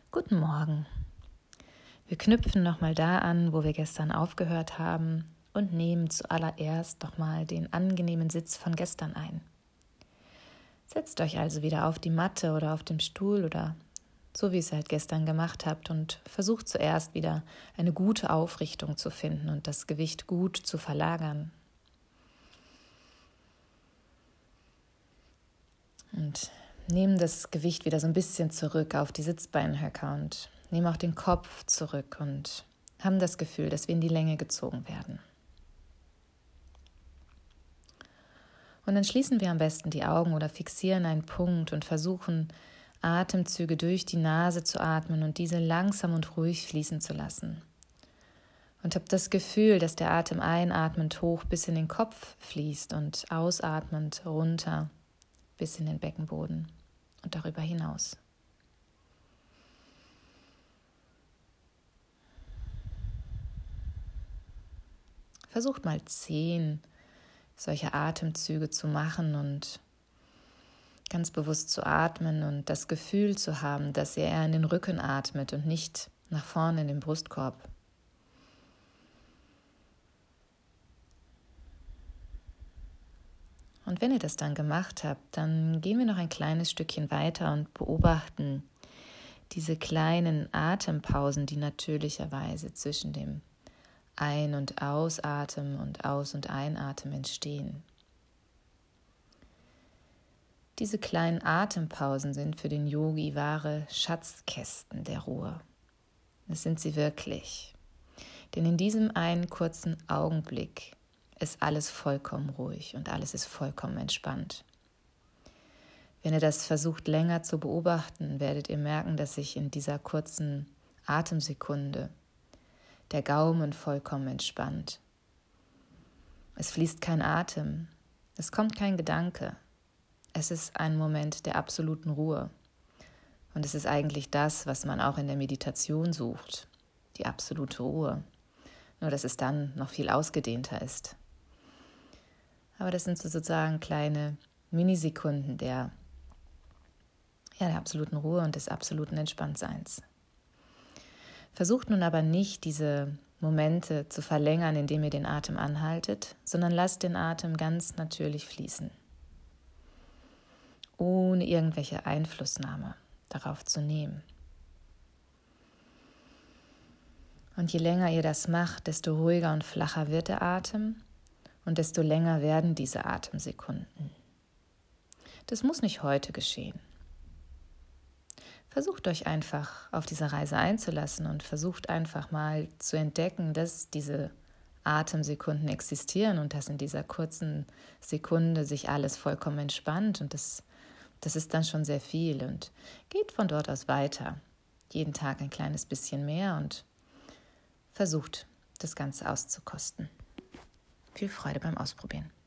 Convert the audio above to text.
Guten Morgen. Wir knüpfen nochmal da an, wo wir gestern aufgehört haben und nehmen zuallererst nochmal den angenehmen Sitz von gestern ein. Setzt euch also wieder auf die Matte oder auf den Stuhl oder so, wie ihr es halt gestern gemacht habt und versucht zuerst wieder eine gute Aufrichtung zu finden und das Gewicht gut zu verlagern. Und nehmen das Gewicht wieder so ein bisschen zurück auf die Sitzbeinhöcker und nehmen auch den Kopf zurück und haben das Gefühl, dass wir in die Länge gezogen werden. Und dann schließen wir am besten die Augen oder fixieren einen Punkt und versuchen, Atemzüge durch die Nase zu atmen und diese langsam und ruhig fließen zu lassen. Und habt das Gefühl, dass der Atem einatmend hoch bis in den Kopf fließt und ausatmend runter bis in den Beckenboden und darüber hinaus. Versucht mal 10 solche Atemzüge zu machen und ganz bewusst zu atmen und das Gefühl zu haben, dass ihr eher in den Rücken atmet und nicht nach vorne in den Brustkorb. Und wenn ihr das dann gemacht habt, dann gehen wir noch ein kleines Stückchen weiter und beobachten diese kleinen Atempausen, die natürlicherweise zwischen dem Ein- und Ausatmen und Aus- und Einatmen entstehen. Diese kleinen Atempausen sind für den Yogi wahre Schatzkästen der Ruhe. Das sind sie wirklich. Denn in diesem einen kurzen Augenblick ist alles vollkommen ruhig und alles ist vollkommen entspannt. Wenn ihr das versucht länger zu beobachten, werdet ihr merken, dass sich in dieser kurzen Atemsekunde der Gaumen vollkommen entspannt. Es fließt kein Atem, es kommt kein Gedanke. Es ist ein Moment der absoluten Ruhe. Und es ist eigentlich das, was man auch in der Meditation sucht, die absolute Ruhe. Nur, dass es dann noch viel ausgedehnter ist. Aber das sind sozusagen kleine Minisekunden der absoluten Ruhe und des absoluten Entspanntseins. Versucht nun aber nicht, diese Momente zu verlängern, indem ihr den Atem anhaltet, sondern lasst den Atem ganz natürlich fließen, ohne irgendwelche Einflussnahme darauf zu nehmen. Und je länger ihr das macht, desto ruhiger und flacher wird der Atem und desto länger werden diese Atemsekunden. Das muss nicht heute geschehen. Versucht euch einfach auf diese Reise einzulassen und versucht einfach mal zu entdecken, dass diese Atemsekunden existieren und dass in dieser kurzen Sekunde sich alles vollkommen entspannt und das ist dann schon sehr viel und geht von dort aus weiter. Jeden Tag ein kleines bisschen mehr und versucht, das Ganze auszukosten. Viel Freude beim Ausprobieren.